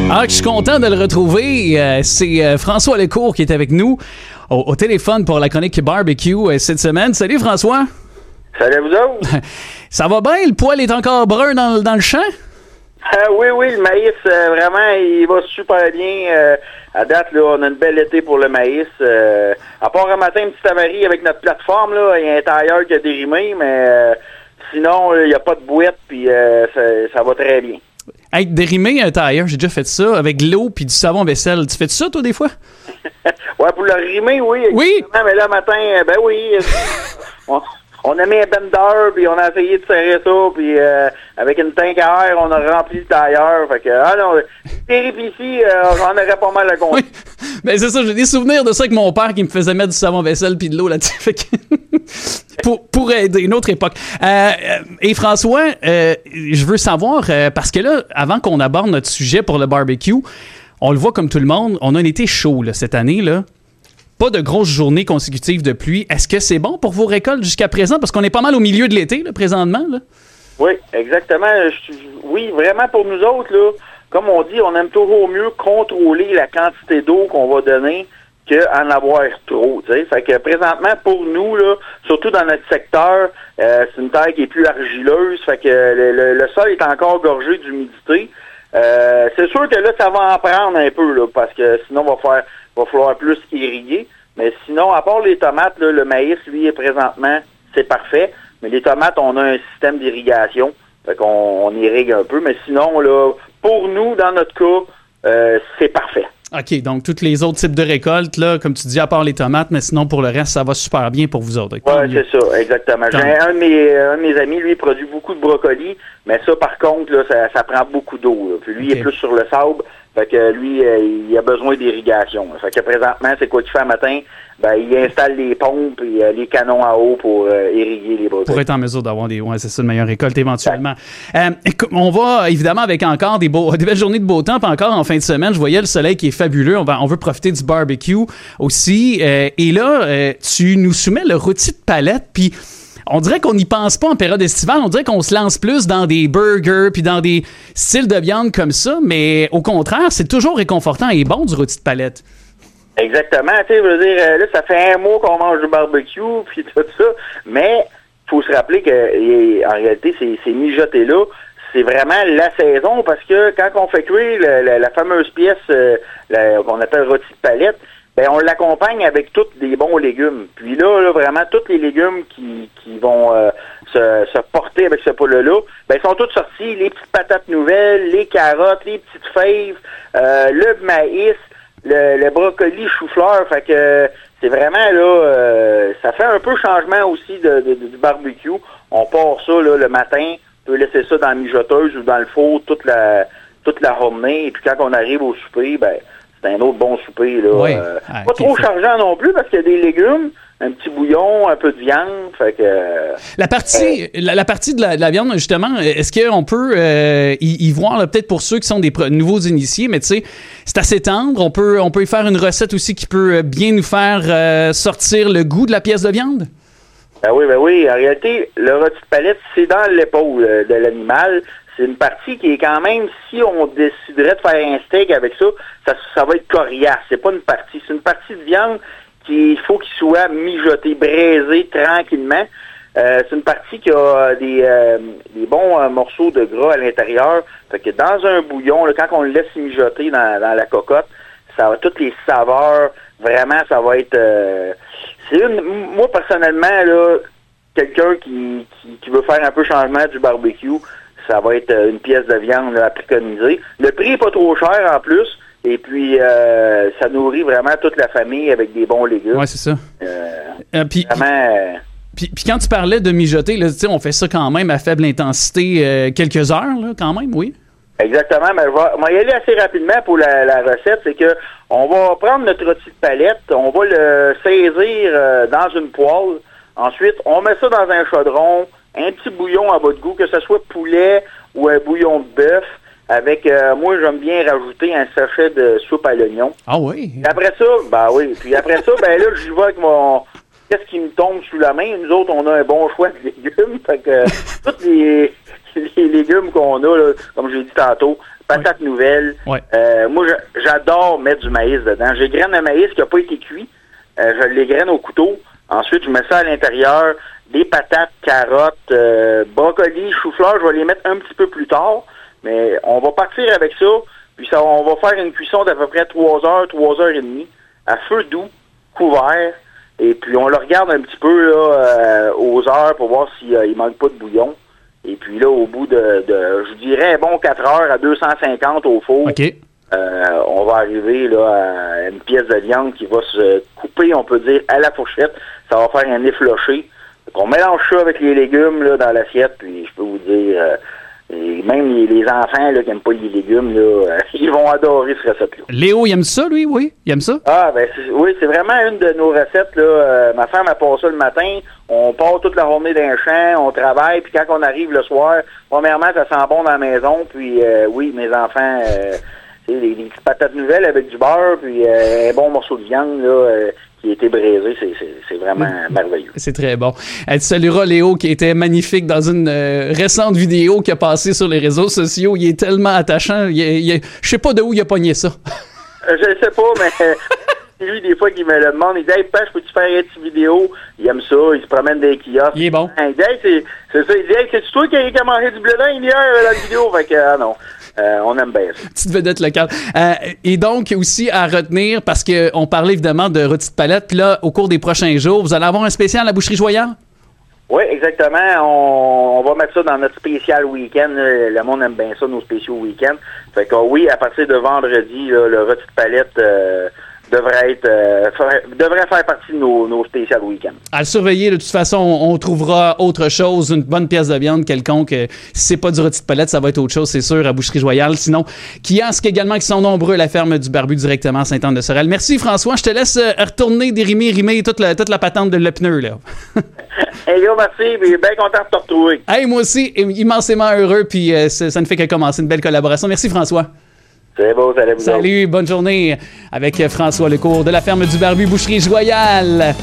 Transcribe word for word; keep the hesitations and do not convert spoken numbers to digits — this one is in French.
Ah, je suis content de le retrouver. Euh, c'est euh, François Lecourt qui est avec nous au, au téléphone pour la chronique barbecue euh, cette semaine. Salut François. Salut à vous autres. Ça va bien? Le poil est encore brun dans, dans le champ? Euh, oui, oui, le maïs, euh, vraiment, il va super bien. Euh, à date, là, on a une belle été pour le maïs. Euh, à part un matin, une petite avarie avec notre plateforme, là, il y a un tailleur qui a dérimé, mais euh, sinon, il n'y a pas de bouette, puis euh, ça, ça va très bien. Hey, dérimer un tailleur, j'ai déjà fait ça avec de l'eau puis du savon vaisselle. Tu fais ça, toi, des fois? Ouais, pour le rimer, oui. Oui? Mais là, matin, ben oui. on, on a mis un bender, puis on a essayé de serrer ça, puis euh, avec une tank à air, on a rempli le tailleur. Fait que, ah non, péripétie, euh, j'en aurais pas mal à compter. Oui. Ben c'est ça, j'ai des souvenirs de ça avec mon père qui me faisait mettre du savon vaisselle puis de l'eau là-dessus. Fait que pour, pour aider une autre époque. Euh, et François, euh, je veux savoir, euh, parce que là, avant qu'on aborde notre sujet pour le barbecue, on le voit comme tout le monde, on a un été chaud là, cette année, là. Pas de grosses journées consécutives de pluie. Est-ce que c'est bon pour vos récoltes jusqu'à présent? Parce qu'on est pas mal au milieu de l'été, là, présentement, là. Oui, exactement. Je, oui, vraiment pour nous autres, là, comme on dit, on aime toujours mieux contrôler la quantité d'eau qu'on va donner qu'en avoir trop. Tu sais. Fait que présentement, pour nous, là, surtout dans notre secteur, euh, c'est une terre qui est plus argileuse. Fait que le, le, le sol est encore gorgé d'humidité. Euh, c'est sûr que là, ça va en prendre un peu, là, parce que sinon, va faire, va falloir plus irriguer. Mais sinon, à part les tomates, là, le maïs, lui, présentement, c'est parfait. Mais les tomates, on a un système d'irrigation. Fait qu'on on irrigue un peu. Mais sinon, là, pour nous, dans notre cas, euh, c'est parfait. OK, donc tous les autres types de récoltes, là, comme tu dis, à part les tomates, mais sinon, pour le reste, ça va super bien pour vous autres. Oui, c'est ça, exactement. J'ai un de, mes, un de mes amis, lui, produit beaucoup de brocolis, mais ça, par contre, là, ça, ça prend beaucoup d'eau. Là. Puis lui, okay. Il est plus sur le sable, fait que lui, euh, il a besoin d'irrigation. Là. Fait que présentement, c'est quoi qu'il fait le matin? Ben, il installe les pompes et euh, les canons à eau pour euh, irriguer les brocolis. Pour être en mesure d'avoir des, ouais, c'est ça, une meilleure récolte éventuellement. Euh, on va évidemment avec encore des, beaux, des belles journées de beau temps, puis encore en fin de semaine, je voyais le soleil qui est fabuleux. On, va, on veut profiter du barbecue aussi. Euh, et là, euh, tu nous soumets le rôti de palette, puis on dirait qu'on n'y pense pas en période estivale. On dirait qu'on se lance plus dans des burgers puis dans des styles de viande comme ça, mais au contraire, c'est toujours réconfortant et bon du rôti de palette. Exactement, tu sais, je veux dire, là, ça fait un mois qu'on mange du barbecue, puis tout ça, mais faut se rappeler que, en réalité, ces, ces mijotés-là, c'est vraiment la saison, parce que quand on fait cuire la, la, la fameuse pièce euh, la, qu'on appelle rôti de palette, ben on l'accompagne avec tous des bons légumes. Puis là, là vraiment, tous les légumes qui, qui vont euh, se, se porter avec ce poulet-là, ben ils sont tous sortis, les petites patates nouvelles, les carottes, les petites fèves, euh, le maïs, Le, le brocoli, chou-fleur, fait que c'est vraiment là, euh, ça fait un peu changement aussi de, de, de, du barbecue. On part ça là, le matin, on peut laisser ça dans la mijoteuse ou dans le four toute la toute la journée, et puis quand on arrive au souper, ben c'est un autre bon souper là. Oui. Euh, ah, pas trop chargeant non plus parce qu'il y a des légumes, un petit bouillon, un peu de viande, fait que... Euh, la partie, euh, la, la partie de la, de la viande, justement, est-ce qu'on peut euh, y, y voir, là, peut-être pour ceux qui sont des pro- nouveaux initiés, mais tu sais, c'est assez tendre, on peut, on peut y faire une recette aussi qui peut bien nous faire euh, sortir le goût de la pièce de viande? Ben oui, ben oui, en réalité, le rôti de palette, c'est dans l'épaule euh, de l'animal. C'est une partie qui est quand même, si on déciderait de faire un steak avec ça, ça, ça va être coriace. C'est pas une partie, c'est une partie de viande qu'il faut qu'il soit mijoté, braisé tranquillement. Euh, c'est une partie qui a des, euh, des bons euh, morceaux de gras à l'intérieur. Fait que dans un bouillon, là, quand on le laisse mijoter dans, dans la cocotte, ça va toutes les saveurs. Vraiment, ça va être... Euh, c'est une, moi, personnellement, là, quelqu'un qui, qui, qui veut faire un peu changement du barbecue, ça va être une pièce de viande là, à préconiser. Le prix est pas trop cher en plus. Et puis, euh, ça nourrit vraiment toute la famille avec des bons légumes. Oui, c'est ça. Euh, euh, puis, vraiment... Euh, puis, puis quand tu parlais de mijoter, là, on fait ça quand même à faible intensité, euh, quelques heures, là, quand même, oui? Exactement. Mais je vais, on va y aller assez rapidement pour la, la recette. C'est que on va prendre notre rôti de palette, on va le saisir euh, dans une poêle. Ensuite, on met ça dans un chaudron, un petit bouillon à bas de goût, que ce soit poulet ou un bouillon de bœuf. Avec, euh, moi, j'aime bien rajouter un sachet de soupe à l'oignon. Ah oui? Et après ça, ben oui. Puis après ça, ben là, j'y vais avec mon... Qu'est-ce qui me tombe sous la main? Nous autres, on a un bon choix de légumes. Fait que tous les, les légumes qu'on a, là, comme j'ai dit tantôt, patates ouais. nouvelles. Ouais. Euh, moi, je, j'adore mettre du maïs dedans. J'ai graine de maïs qui n'a pas été cuit. Euh, je les graine au couteau. Ensuite, je mets ça à l'intérieur. Des patates, carottes, euh, brocolis, chou-fleur. Je vais les mettre un petit peu plus tard. Mais on va partir avec ça. Puis ça, on va faire une cuisson d'à peu près trois heures, trois heures et demie, à feu doux, couvert. Et puis on le regarde un petit peu là, euh, aux heures pour voir s'il euh, manque pas de bouillon. Et puis là, au bout de, de je dirais, bon, quatre heures à deux cent cinquante au four, OK. euh, on va arriver là à une pièce de viande qui va se couper, on peut dire, à la fourchette. Ça va faire un effiloché. On mélange ça avec les légumes là, dans l'assiette, puis je peux vous dire... Euh, Et même les, les enfants là, qui n'aiment pas les légumes, là, euh, ils vont adorer ce recette-là. Léo, il aime ça, lui, oui? Il aime ça? Ah, ben c'est, oui, c'est vraiment une de nos recettes. Là. Euh, ma femme, elle passe ça le matin. On part toute la journée d'un champ, on travaille, puis quand on arrive le soir, premièrement, ça sent bon dans la maison. Puis euh, oui, mes enfants, euh, les, les petites patates nouvelles avec du beurre, puis euh, un bon morceau de viande, là, euh, qui a été braisé, c'est, c'est, c'est vraiment mmh. merveilleux. C'est très bon. Elle te saluera Léo, qui était magnifique dans une euh, récente vidéo qui a passé sur les réseaux sociaux. Il est tellement attachant. Il est, il est, je sais pas de où il a pogné ça. euh, je sais pas, mais lui, des fois, qu'il me le demande, il dit « Hey, Pache, peux-tu faire une petite vidéo? » Il aime ça, il se promène dans les kiosques. Il est bon. Il dit « Hey, c'est, c'est ça. Il dit « Hey, c'est-tu toi qui as mangé du blé d'Inde hier dans la vidéo? » Fait que, ah non. Euh, on aime bien ça. Petite vedette locale. Euh, et donc, aussi à retenir, parce qu'on parlait évidemment de rôti de palette, puis là, au cours des prochains jours, vous allez avoir un spécial à la Boucherie Joyale? Oui, exactement. On, on va mettre ça dans notre spécial week-end. Le monde aime bien ça, nos spéciaux week-end. Fait que oui, à partir de vendredi, là, le rôti de palette euh, devrait être euh, faire, devrait faire partie de nos, nos spéciales week-end. À le surveiller, de toute façon, on, on trouvera autre chose, une bonne pièce de viande quelconque. Si c'est pas du rôti de palette, ça va être autre chose, c'est sûr, à Boucherie Joyale. Sinon, kiosques également qui sont nombreux à la ferme du Barbu directement à Sainte-Anne-de-Sorel. Merci François, je te laisse retourner, dérimer, rimer toute la, toute la patente de le pneu, là. Hey, yo, merci, bien content de te retrouver. Hey, moi aussi, immensément heureux, puis euh, ça, ça ne fait que commencer une belle collaboration. Merci François. C'est beau, salut vous Salut, autres. bonne journée avec François Lecourt de la ferme du Barbu Boucherie Joyale.